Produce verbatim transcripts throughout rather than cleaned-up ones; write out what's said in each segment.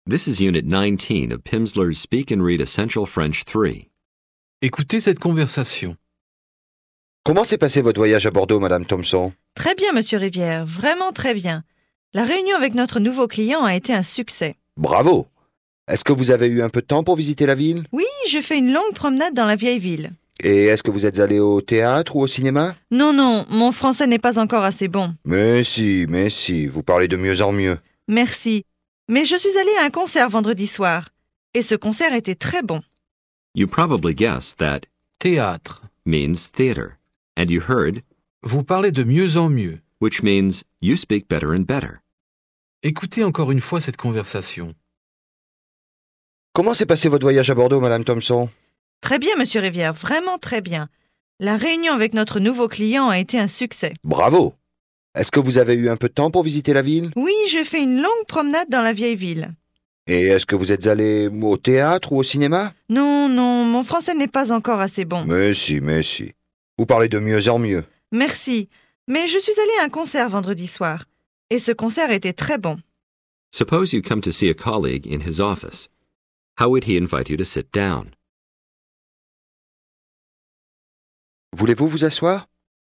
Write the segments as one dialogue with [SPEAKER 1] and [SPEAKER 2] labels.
[SPEAKER 1] This is Unit nineteen of Pimsleur's Speak and Read Essential French three.
[SPEAKER 2] Écoutez cette conversation.
[SPEAKER 3] Comment s'est passé votre voyage à Bordeaux, Madame Thompson?
[SPEAKER 4] Très bien, Monsieur Rivière, vraiment très bien. La réunion avec notre nouveau client a été un succès.
[SPEAKER 3] Bravo! Est-ce que vous avez eu un peu de temps pour visiter la ville?
[SPEAKER 4] Oui, j'ai fait une longue promenade dans la vieille ville.
[SPEAKER 3] Et est-ce que vous êtes allé au théâtre ou au cinéma?
[SPEAKER 4] Non, non, mon français n'est pas encore assez bon.
[SPEAKER 3] Mais si, mais si, vous parlez de mieux en mieux.
[SPEAKER 4] Merci. Mais je suis allée à un concert vendredi soir. Et ce concert était très bon.
[SPEAKER 1] You probably guessed that
[SPEAKER 2] Théâtre.
[SPEAKER 1] means theater, and you heard
[SPEAKER 2] Vous parlez de mieux en mieux.
[SPEAKER 1] which means you speak better and better.
[SPEAKER 2] Écoutez encore une fois cette conversation.
[SPEAKER 3] Comment s'est passé votre voyage à Bordeaux, Madame Thompson?
[SPEAKER 4] Très bien, Monsieur Rivière, vraiment très bien. La réunion avec notre nouveau client a été un succès.
[SPEAKER 3] Bravo! Est-ce que vous avez eu un peu de temps pour visiter la ville?
[SPEAKER 4] Oui, j'ai fait une longue promenade dans la vieille ville.
[SPEAKER 3] Et est-ce que vous êtes allé au théâtre ou au cinéma?
[SPEAKER 4] Non, non, mon français n'est pas encore assez bon.
[SPEAKER 3] Mais si, mais si. Vous parlez de mieux en mieux.
[SPEAKER 4] Merci. Mais je suis allée à un concert vendredi soir. Et ce concert était très bon.
[SPEAKER 1] Suppose you come to see a colleague in his office. How would he invite you to sit down?
[SPEAKER 3] Voulez-vous vous asseoir?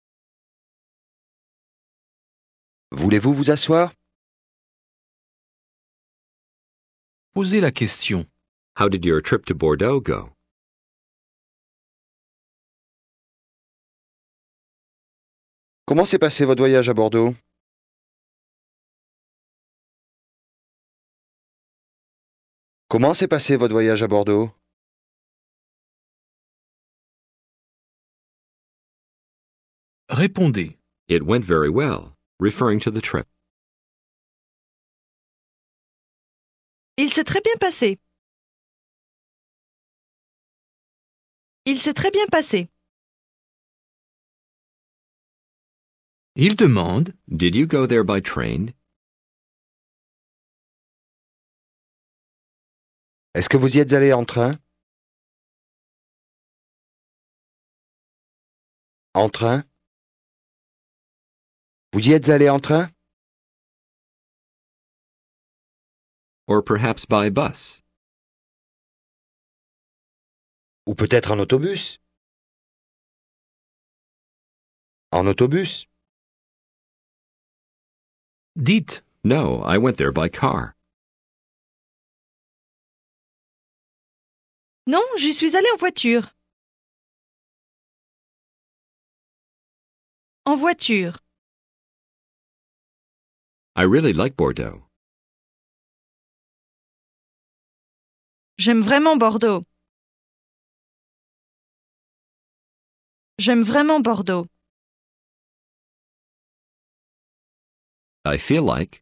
[SPEAKER 3] Voulez-vous vous asseoir?
[SPEAKER 2] Posez la question.
[SPEAKER 1] How did your trip to Bordeaux go?
[SPEAKER 3] Comment s'est passé votre voyage à Bordeaux? Comment s'est passé votre voyage à Bordeaux?
[SPEAKER 2] Répondez.
[SPEAKER 1] It went very well, referring to the trip.
[SPEAKER 4] Il s'est très bien passé. Il s'est très bien passé.
[SPEAKER 2] Il demande.
[SPEAKER 1] Did you go there by train?
[SPEAKER 3] Est-ce que vous y êtes allé en train? En train? Vous y êtes allé en train?
[SPEAKER 1] Or perhaps by bus?
[SPEAKER 3] Ou peut-être en autobus? En autobus?
[SPEAKER 2] Dites.
[SPEAKER 1] No, I went there by car.
[SPEAKER 4] Non, j'y suis allée en voiture. En voiture.
[SPEAKER 1] I really like Bordeaux.
[SPEAKER 4] J'aime vraiment Bordeaux. J'aime vraiment Bordeaux.
[SPEAKER 1] I feel like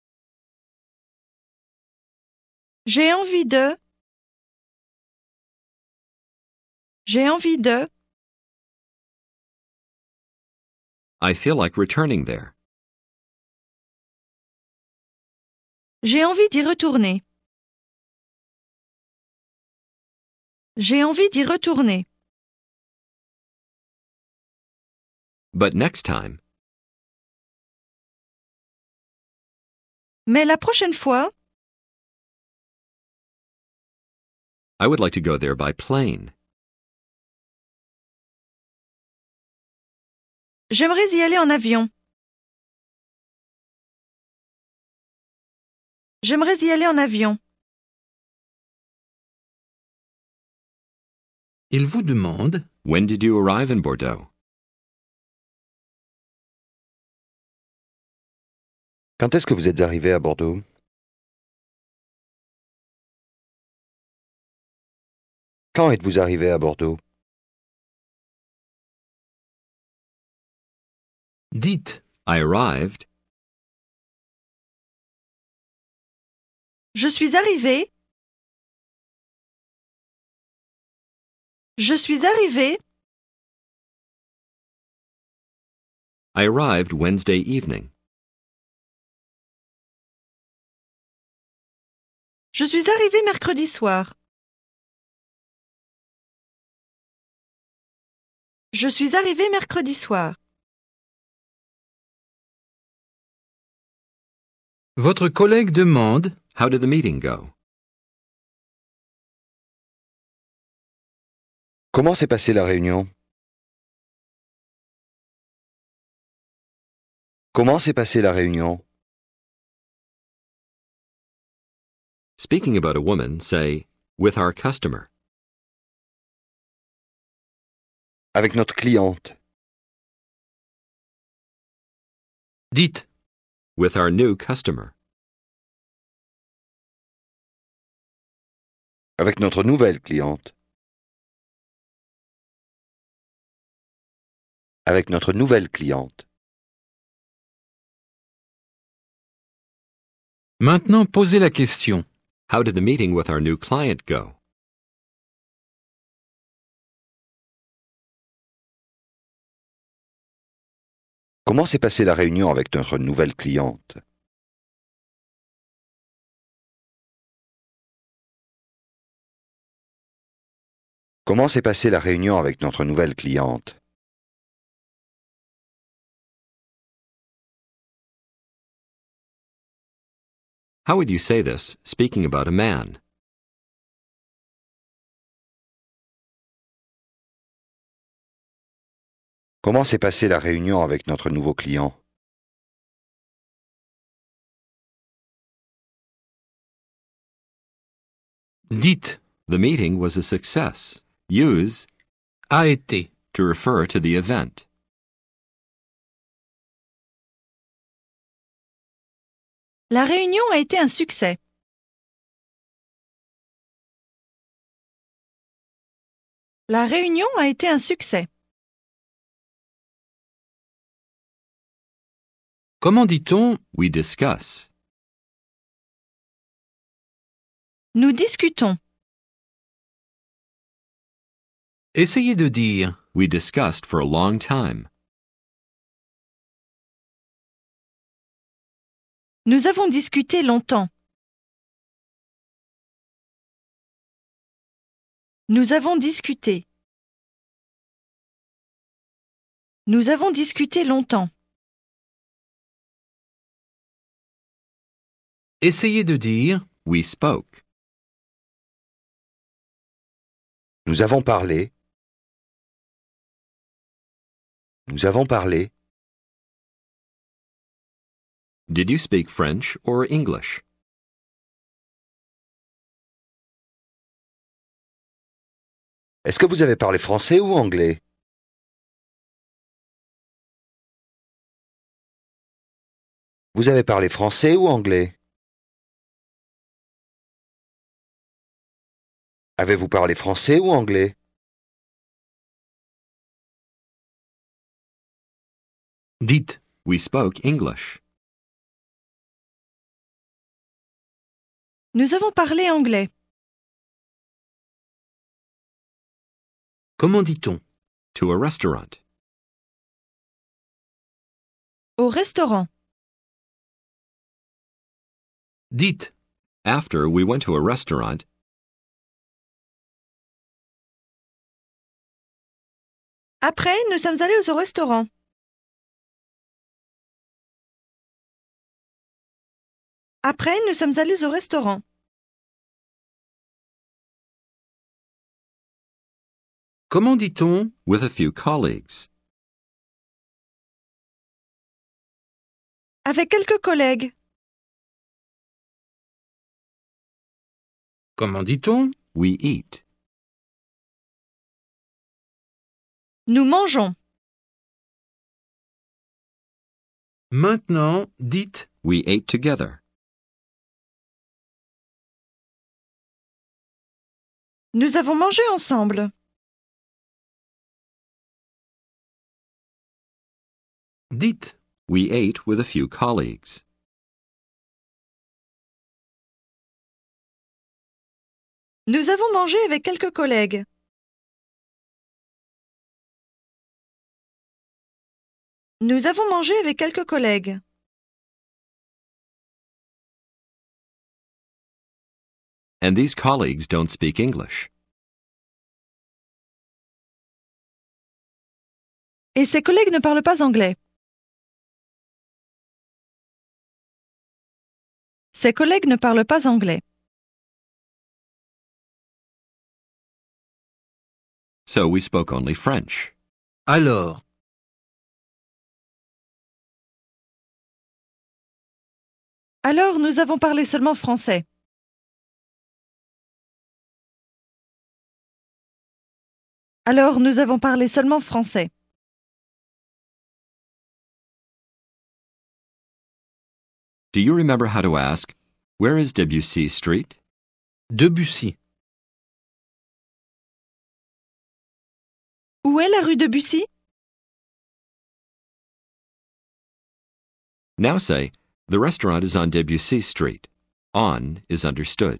[SPEAKER 4] J'ai envie de... J'ai envie de...
[SPEAKER 1] I feel like returning there.
[SPEAKER 4] J'ai envie d'y retourner. J'ai envie d'y retourner.
[SPEAKER 1] But next time,
[SPEAKER 4] Mais la prochaine fois,
[SPEAKER 1] I would like to go there by plane.
[SPEAKER 4] j'aimerais y aller en avion. J'aimerais y aller en avion.
[SPEAKER 2] Il vous demande.
[SPEAKER 1] When did you arrive in Bordeaux?
[SPEAKER 3] Quand est-ce que vous êtes arrivé à Bordeaux? Quand êtes-vous arrivé à Bordeaux?
[SPEAKER 2] Dites.
[SPEAKER 1] I arrived
[SPEAKER 4] Je suis arrivée. Je suis arrivée.
[SPEAKER 1] I arrived Wednesday evening.
[SPEAKER 4] Je suis arrivée mercredi soir. Je suis arrivée mercredi soir.
[SPEAKER 2] Votre collègue demande.
[SPEAKER 1] How did the meeting go?
[SPEAKER 3] Comment s'est passée la réunion? Comment s'est passée la réunion?
[SPEAKER 1] Speaking about a woman, say, with our customer.
[SPEAKER 3] Avec notre cliente.
[SPEAKER 2] Dites.
[SPEAKER 1] With our new customer.
[SPEAKER 3] Avec notre nouvelle cliente. Avec notre nouvelle cliente.
[SPEAKER 2] Maintenant, posez la question.
[SPEAKER 1] How did the meeting with our new client go?
[SPEAKER 3] Comment s'est passée la réunion avec notre nouvelle cliente? Comment s'est passée la réunion avec notre nouvelle cliente?
[SPEAKER 1] How would you say this, speaking about a man?
[SPEAKER 3] Comment s'est passée la réunion avec notre nouveau client?
[SPEAKER 2] Dites.
[SPEAKER 1] The meeting was a success. Use
[SPEAKER 2] A été.
[SPEAKER 1] to refer to the event.
[SPEAKER 4] La réunion a été un succès. La réunion a été un succès.
[SPEAKER 2] Comment dit-on
[SPEAKER 1] We discuss.
[SPEAKER 4] Nous discutons.
[SPEAKER 2] Essayez de dire.
[SPEAKER 1] We discussed for a long time.
[SPEAKER 4] Nous avons discuté longtemps. Nous avons discuté. Nous avons discuté longtemps.
[SPEAKER 2] Essayez de dire.
[SPEAKER 1] We spoke.
[SPEAKER 3] Nous avons parlé. Nous avons parlé.
[SPEAKER 1] Did you speak French or English?
[SPEAKER 3] Est-ce que vous avez parlé français ou anglais? Vous avez parlé français ou anglais? Avez-vous parlé français ou anglais?
[SPEAKER 2] Dites.
[SPEAKER 1] We spoke English.
[SPEAKER 4] Nous avons parlé anglais.
[SPEAKER 2] Comment dit-on
[SPEAKER 1] To a restaurant.
[SPEAKER 4] Au restaurant.
[SPEAKER 2] Dites.
[SPEAKER 1] After we went to a restaurant,
[SPEAKER 4] Après, nous sommes allés au restaurant. Après, nous sommes allés au restaurant.
[SPEAKER 2] Comment dit-on
[SPEAKER 1] with a few colleagues.
[SPEAKER 4] Avec quelques collègues.
[SPEAKER 2] Comment dit-on
[SPEAKER 1] We eat.
[SPEAKER 4] Nous mangeons.
[SPEAKER 2] Maintenant, dites.
[SPEAKER 1] We ate together.
[SPEAKER 4] Nous avons mangé ensemble.
[SPEAKER 2] Dites.
[SPEAKER 1] We ate with a few colleagues.
[SPEAKER 4] Nous avons mangé avec quelques collègues. Nous avons mangé avec quelques collègues.
[SPEAKER 1] And these colleagues don't speak English.
[SPEAKER 4] Et ses collègues ne parlent pas anglais. Ses collègues ne parlent pas anglais.
[SPEAKER 1] so we spoke only French.
[SPEAKER 2] Alors.
[SPEAKER 4] Alors nous avons parlé seulement français. Alors nous avons parlé seulement français.
[SPEAKER 1] Do you remember how to ask, where is Debussy Street?
[SPEAKER 2] Debussy.
[SPEAKER 4] Où est la rue Debussy?
[SPEAKER 1] Now say, the restaurant is on Debussy Street. On is understood.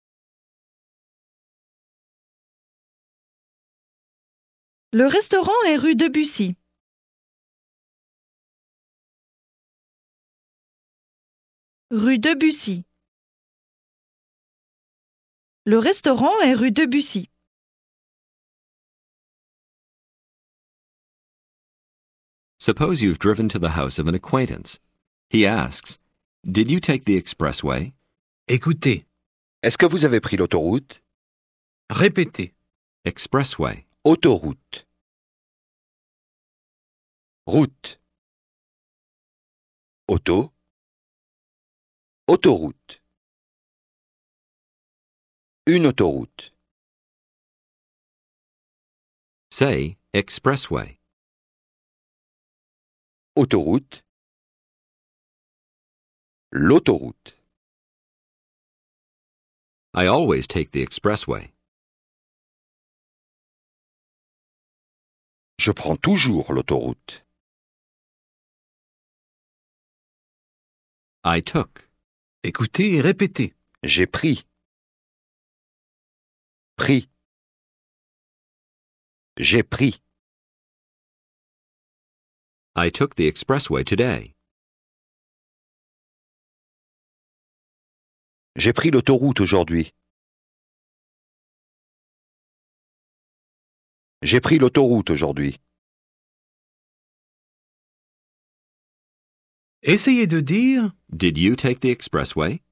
[SPEAKER 4] Le restaurant est rue Debussy. Rue Debussy. Le restaurant est rue Debussy.
[SPEAKER 1] Suppose you've driven to the house of an acquaintance. He asks, did you take the expressway?
[SPEAKER 2] Écoutez.
[SPEAKER 3] Est-ce que vous avez pris l'autoroute?
[SPEAKER 2] Répétez.
[SPEAKER 1] Expressway.
[SPEAKER 3] Autoroute. Route. Auto. Autoroute. Une autoroute.
[SPEAKER 1] Say, expressway.
[SPEAKER 3] Autoroute. L'autoroute.
[SPEAKER 1] I always take the expressway.
[SPEAKER 3] Je prends toujours l'autoroute.
[SPEAKER 1] I took.
[SPEAKER 2] Écoutez et répétez.
[SPEAKER 3] J'ai pris. Pris. J'ai pris.
[SPEAKER 1] I took the expressway today.
[SPEAKER 3] J'ai pris l'autoroute aujourd'hui. J'ai pris l'autoroute aujourd'hui.
[SPEAKER 2] Essayez de dire
[SPEAKER 1] Did you take the expressway?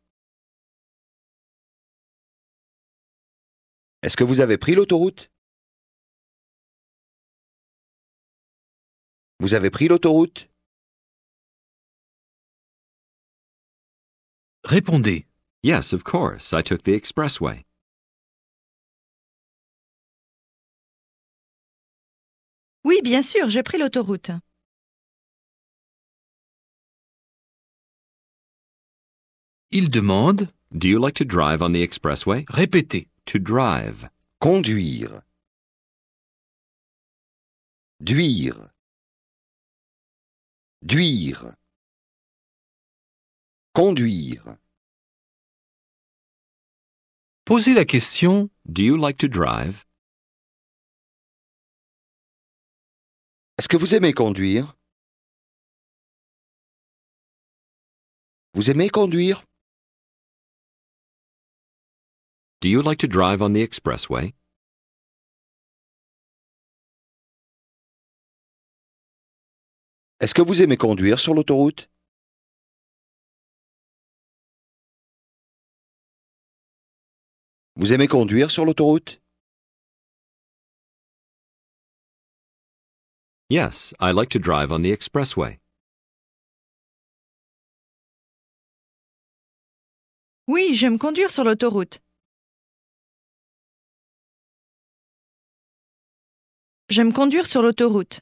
[SPEAKER 3] Est-ce que vous avez pris l'autoroute? Vous avez pris l'autoroute?
[SPEAKER 2] Répondez.
[SPEAKER 1] Yes, of course, I took the expressway.
[SPEAKER 4] Oui, bien sûr, j'ai pris l'autoroute.
[SPEAKER 2] Il demande.
[SPEAKER 1] Do you like to drive on the expressway?
[SPEAKER 2] Répétez.
[SPEAKER 1] To drive.
[SPEAKER 3] Conduire. Duire. Duire. Conduire.
[SPEAKER 2] Posez la question.
[SPEAKER 1] Do you like to drive?
[SPEAKER 3] Est-ce que vous aimez conduire? Vous aimez conduire?
[SPEAKER 1] Do you like to drive on the expressway?
[SPEAKER 3] Est-ce que vous aimez conduire sur l'autoroute? Vous aimez conduire sur l'autoroute?
[SPEAKER 1] Yes, I like to drive on the expressway.
[SPEAKER 4] Oui, j'aime conduire sur l'autoroute. J'aime conduire sur l'autoroute.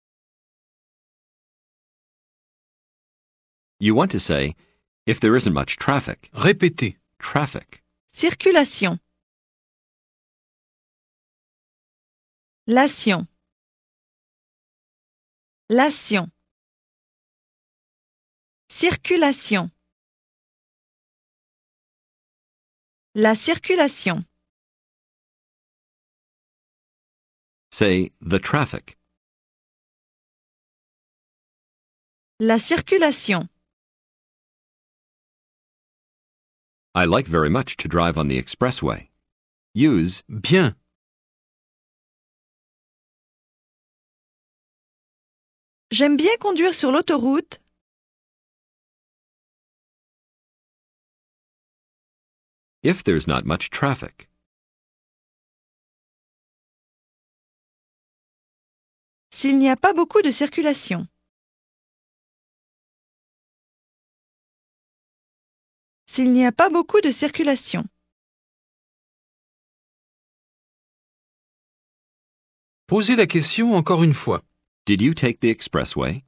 [SPEAKER 1] You want to say, if there isn't much traffic.
[SPEAKER 2] Répétez.
[SPEAKER 1] Traffic.
[SPEAKER 4] Circulation. Lation. Lation. Circulation. La circulation.
[SPEAKER 1] Say, the traffic.
[SPEAKER 4] La circulation.
[SPEAKER 1] I like very much to drive on the expressway. Use,
[SPEAKER 2] Bien.
[SPEAKER 4] J'aime bien conduire sur l'autoroute.
[SPEAKER 1] if there's not much traffic.
[SPEAKER 4] S'il n'y a pas beaucoup de circulation. S'il n'y a pas beaucoup de circulation.
[SPEAKER 2] Posez la question encore une fois.
[SPEAKER 1] Did you take the expressway?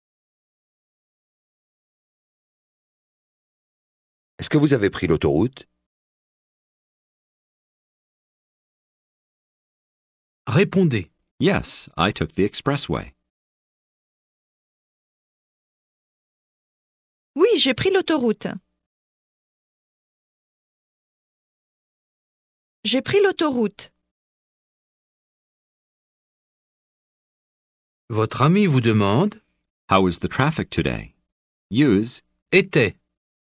[SPEAKER 3] Est-ce que vous avez pris l'autoroute?
[SPEAKER 2] Répondez.
[SPEAKER 1] Yes, I took the expressway.
[SPEAKER 4] Oui, j'ai pris l'autoroute. J'ai pris l'autoroute.
[SPEAKER 2] Votre ami vous demande
[SPEAKER 1] How was the traffic today? Use
[SPEAKER 2] était.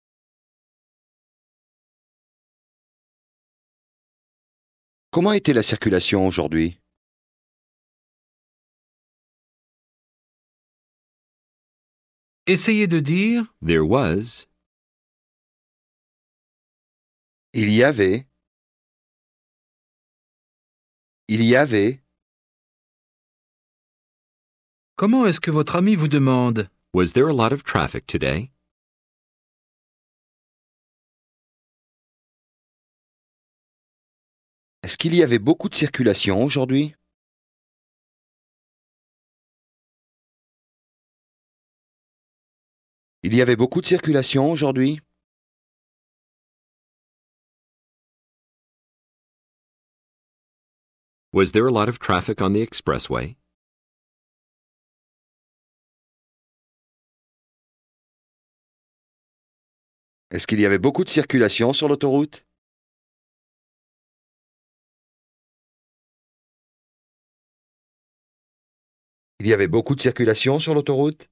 [SPEAKER 3] Comment était la circulation aujourd'hui?
[SPEAKER 2] Essayez de dire
[SPEAKER 1] there was.
[SPEAKER 3] Il y avait. Il y avait.
[SPEAKER 2] comment est-ce que votre ami vous demande
[SPEAKER 1] Was there a lot of traffic today?
[SPEAKER 3] Est-ce qu'il y avait beaucoup de circulation aujourd'hui? Il y avait beaucoup de circulation aujourd'hui?
[SPEAKER 1] Was there a lot of traffic on the expressway?
[SPEAKER 3] Est-ce qu'il y avait beaucoup de circulation sur l'autoroute? Il y avait beaucoup de circulation sur l'autoroute?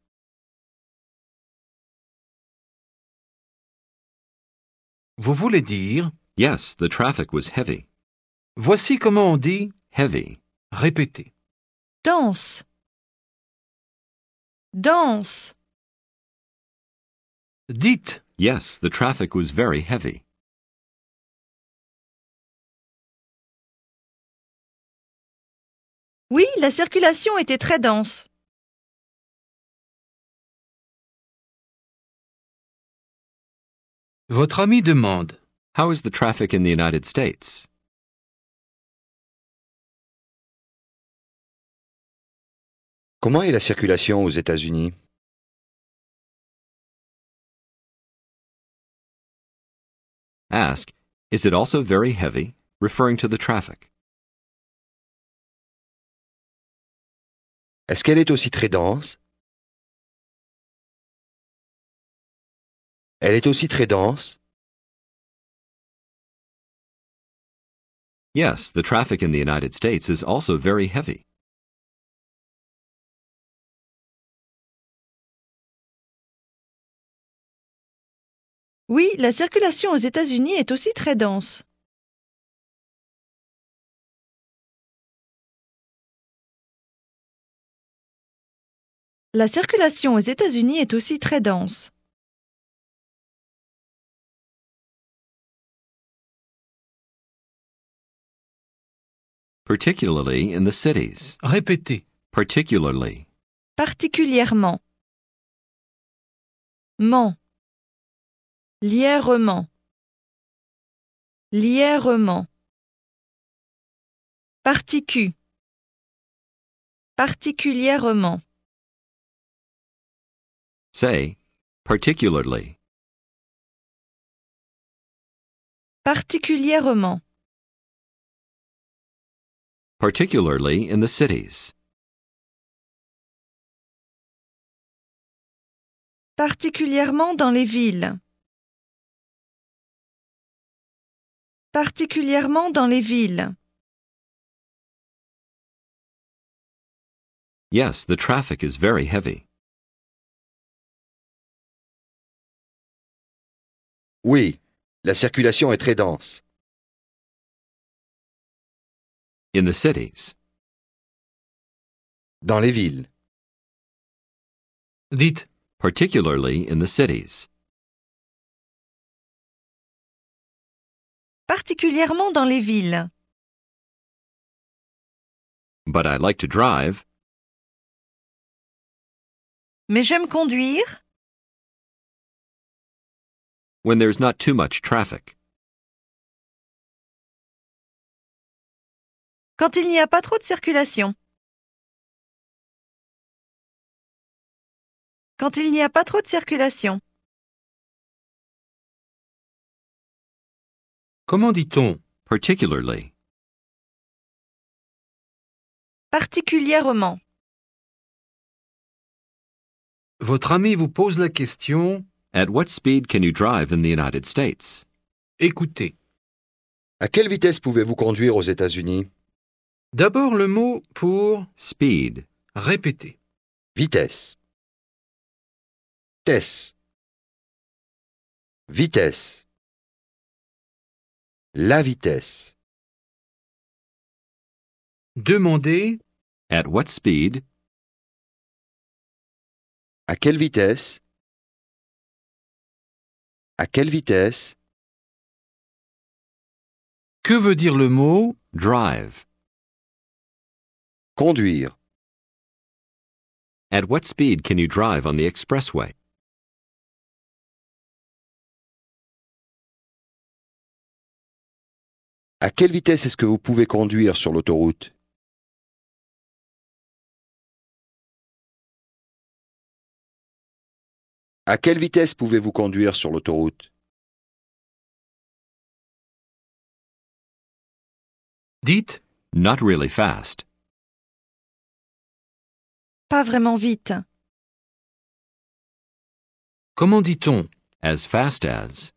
[SPEAKER 2] Vous voulez dire
[SPEAKER 1] Yes, the traffic was heavy.
[SPEAKER 2] voici comment on dit
[SPEAKER 1] Heavy.
[SPEAKER 2] répétez.
[SPEAKER 4] Danse. Danse.
[SPEAKER 2] Dites
[SPEAKER 1] Yes, the traffic was very heavy.
[SPEAKER 4] Oui, la circulation était très dense.
[SPEAKER 2] votre ami demande
[SPEAKER 1] How is the traffic in the United States?
[SPEAKER 3] Comment est la circulation aux États-Unis?
[SPEAKER 1] Ask, is it also very heavy? Referring to the traffic.
[SPEAKER 3] Est-ce qu'elle est aussi très dense? Elle est aussi très dense?
[SPEAKER 1] Yes, the traffic in the United States is also very heavy.
[SPEAKER 4] Oui, la circulation aux États-Unis est aussi très dense. La circulation aux États-Unis est aussi très dense.
[SPEAKER 1] Particularly in the cities.
[SPEAKER 2] répétez.
[SPEAKER 1] Particularly.
[SPEAKER 4] Particulièrement. Ment. Lièrement. Lièrement. Particu. Particulièrement.
[SPEAKER 1] Say, particularly.
[SPEAKER 4] Particulièrement.
[SPEAKER 1] Particularly in the cities.
[SPEAKER 4] Particulièrement dans les villes. Particulièrement dans les villes.
[SPEAKER 1] Yes, the traffic is very heavy.
[SPEAKER 3] Oui, la circulation est très dense.
[SPEAKER 1] In the cities.
[SPEAKER 3] Dans les villes.
[SPEAKER 2] Dites
[SPEAKER 1] Particularly in the cities.
[SPEAKER 4] Particulièrement dans les villes.
[SPEAKER 1] But I like to drive.
[SPEAKER 4] Mais j'aime conduire.
[SPEAKER 1] When there's not too much traffic.
[SPEAKER 4] Quand il n'y a pas trop de circulation. Quand il n'y a pas trop de circulation.
[SPEAKER 2] Comment dit-on?
[SPEAKER 1] Particularly.
[SPEAKER 4] Particulièrement.
[SPEAKER 2] Votre ami vous pose la question.
[SPEAKER 1] At what speed can you drive in the United States?
[SPEAKER 2] Écoutez.
[SPEAKER 3] À quelle vitesse pouvez-vous conduire aux États-Unis?
[SPEAKER 2] D'abord le mot pour
[SPEAKER 1] Speed.
[SPEAKER 2] répéter.
[SPEAKER 3] Vitesse. Vitesse. Vitesse. La vitesse.
[SPEAKER 2] Demandez.
[SPEAKER 1] At what speed?
[SPEAKER 3] À quelle vitesse? À quelle vitesse?
[SPEAKER 2] Que veut dire le mot?
[SPEAKER 1] Drive.
[SPEAKER 3] Conduire.
[SPEAKER 1] At what speed can you drive on the expressway?
[SPEAKER 3] À quelle vitesse est-ce que vous pouvez conduire sur l'autoroute? À quelle vitesse pouvez-vous conduire sur l'autoroute?
[SPEAKER 2] Dites.
[SPEAKER 1] Not really fast.
[SPEAKER 4] Pas vraiment vite.
[SPEAKER 2] Comment dit-on?
[SPEAKER 1] As fast as.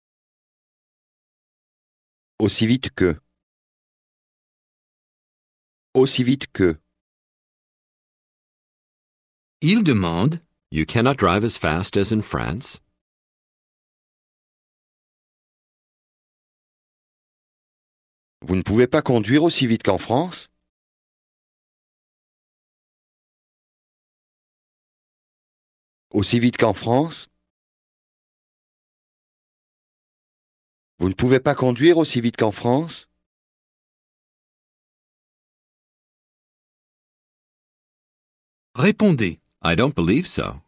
[SPEAKER 3] Aussi vite que. Aussi vite que.
[SPEAKER 2] Il demande.
[SPEAKER 1] You cannot drive as fast as in France?
[SPEAKER 3] Vous ne pouvez pas conduire aussi vite qu'en France? Aussi vite qu'en France? Vous ne pouvez pas conduire aussi vite qu'en France?
[SPEAKER 2] Répondez.
[SPEAKER 1] I don't believe so.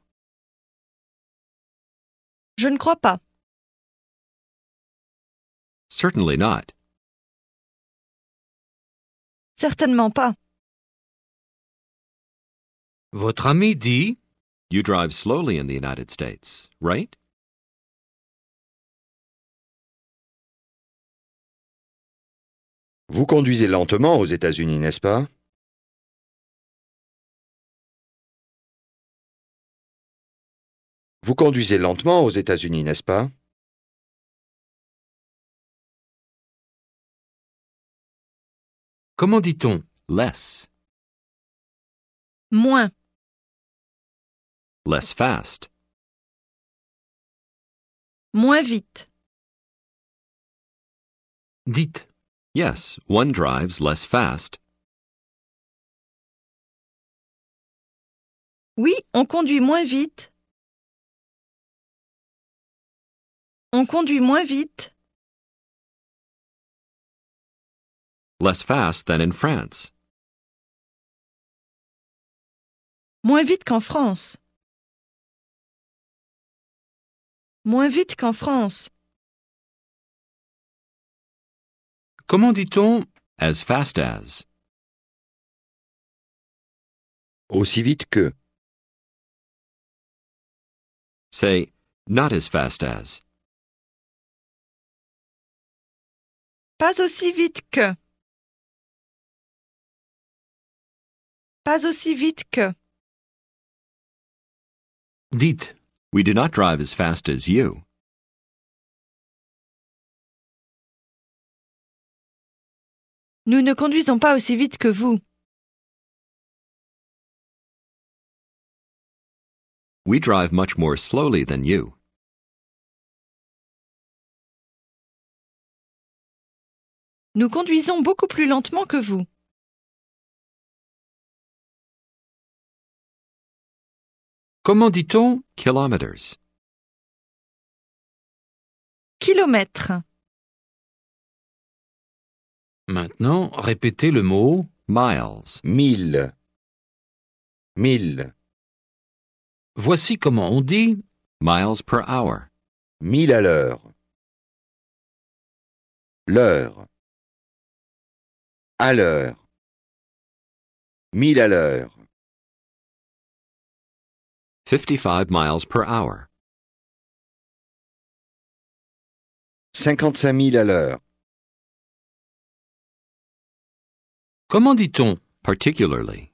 [SPEAKER 4] Je ne crois pas.
[SPEAKER 1] Certainly not.
[SPEAKER 4] Certainement pas.
[SPEAKER 2] Votre ami dit.
[SPEAKER 1] You drive slowly in the United States, right?
[SPEAKER 3] Vous conduisez lentement aux États-Unis, n'est-ce pas? Vous conduisez lentement aux États-Unis, n'est-ce pas?
[SPEAKER 2] Comment dit-on?
[SPEAKER 1] Less.
[SPEAKER 4] Moins.
[SPEAKER 1] Less fast.
[SPEAKER 4] Moins vite.
[SPEAKER 2] Dites.
[SPEAKER 1] Yes, one drives less fast.
[SPEAKER 4] Oui, on conduit moins vite. On conduit moins vite.
[SPEAKER 1] Less fast than in France.
[SPEAKER 4] Moins vite qu'en France. Moins vite qu'en France.
[SPEAKER 2] Comment dit-on?
[SPEAKER 1] As fast as.
[SPEAKER 3] Aussi vite que.
[SPEAKER 1] Say, not as fast as.
[SPEAKER 4] Pas aussi vite que. Pas aussi vite que.
[SPEAKER 2] Dites.
[SPEAKER 1] We do not drive as fast as you.
[SPEAKER 4] Nous ne conduisons pas aussi vite que vous.
[SPEAKER 1] We drive much more slowly than you.
[SPEAKER 4] Nous conduisons beaucoup plus lentement que vous.
[SPEAKER 2] Comment dit-on?
[SPEAKER 1] Kilometers.
[SPEAKER 4] Kilomètres.
[SPEAKER 2] Maintenant, répétez le mot.
[SPEAKER 1] Miles.
[SPEAKER 3] Mille. Mille.
[SPEAKER 2] Voici comment on dit
[SPEAKER 1] miles per hour.
[SPEAKER 3] Mille à l'heure. L'heure. À l'heure. Mille à l'heure.
[SPEAKER 1] fifty-five miles per hour.
[SPEAKER 3] Cinquante-cinq mille à l'heure.
[SPEAKER 2] Comment dit-on
[SPEAKER 1] Particularly.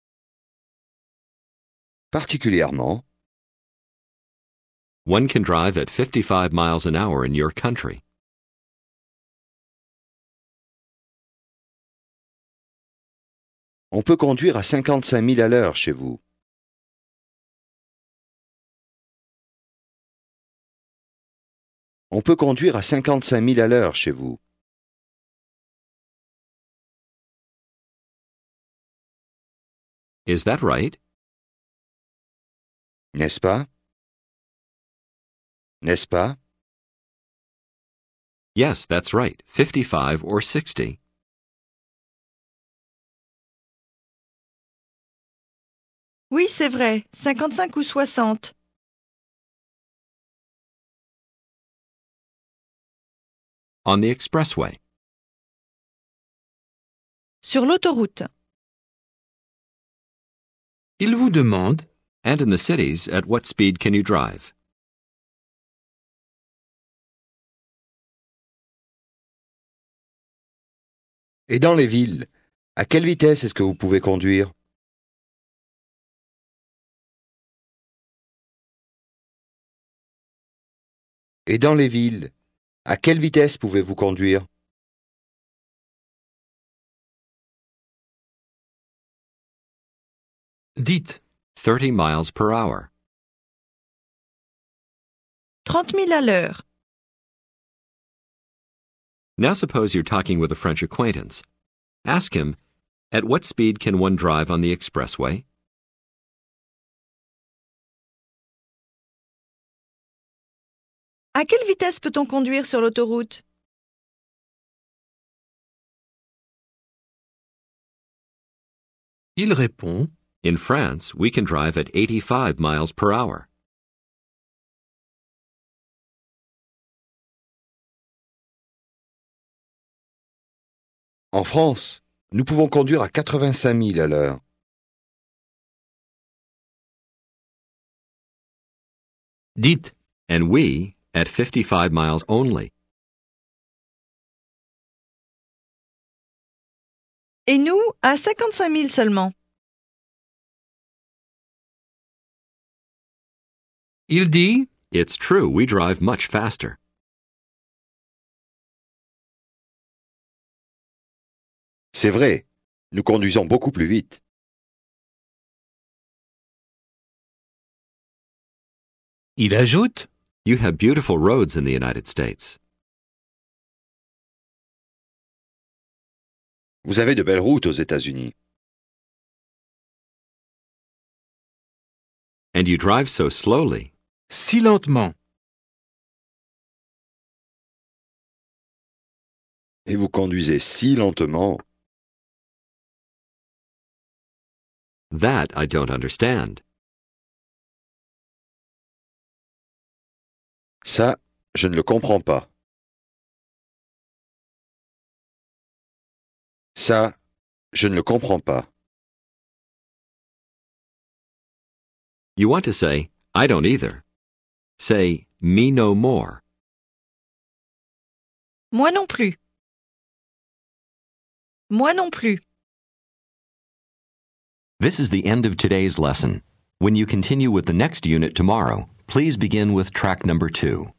[SPEAKER 3] Particulièrement.
[SPEAKER 1] One can drive at fifty-five miles an hour in your country.
[SPEAKER 3] On peut conduire à cinquante-cinq mille à l'heure chez vous. On peut conduire à cinquante-cinq mille à l'heure chez vous.
[SPEAKER 1] Is that right?
[SPEAKER 3] N'est-ce pas? N'est-ce pas?
[SPEAKER 1] Yes, that's right. fifty-five or sixty.
[SPEAKER 4] Oui, c'est vrai. cinquante-cinq ou soixante.
[SPEAKER 1] On the expressway.
[SPEAKER 4] Sur l'autoroute.
[SPEAKER 2] Il vous demande
[SPEAKER 1] And in the cities, at what speed can you drive?
[SPEAKER 3] Et dans les villes, à quelle vitesse est-ce que vous pouvez conduire? Et dans les villes, à quelle vitesse pouvez-vous conduire?
[SPEAKER 2] dites
[SPEAKER 1] thirty miles per hour.
[SPEAKER 4] trente mille à l'heure.
[SPEAKER 1] Now suppose you're talking with a French acquaintance. Ask him, at what speed can one drive on the expressway?
[SPEAKER 4] À quelle vitesse peut-on conduire sur l'autoroute?
[SPEAKER 2] Il répond
[SPEAKER 1] In France, we can drive at eighty-five miles per hour.
[SPEAKER 3] En France, nous pouvons conduire à quatre-vingt-cinq mille à l'heure.
[SPEAKER 2] dites
[SPEAKER 1] And we, at fifty-five miles only.
[SPEAKER 4] Et nous, à cinquante-cinq mille seulement.
[SPEAKER 2] Il dit
[SPEAKER 1] It's true, we drive much faster.
[SPEAKER 3] C'est vrai, nous conduisons beaucoup plus vite.
[SPEAKER 2] Il ajoute
[SPEAKER 1] You have beautiful roads in the United States.
[SPEAKER 3] Vous avez de belles routes aux États-Unis.
[SPEAKER 1] And you drive so slowly.
[SPEAKER 2] si lentement.
[SPEAKER 3] Et vous conduisez si lentement.
[SPEAKER 1] That I don't understand.
[SPEAKER 3] Ça, je ne le comprends pas. Ça, je ne le comprends pas.
[SPEAKER 1] You want to say, I don't either. Say, me no more.
[SPEAKER 4] Moi non plus. Moi non plus.
[SPEAKER 1] This is the end of today's lesson. When you continue with the next unit tomorrow, please begin with track number two.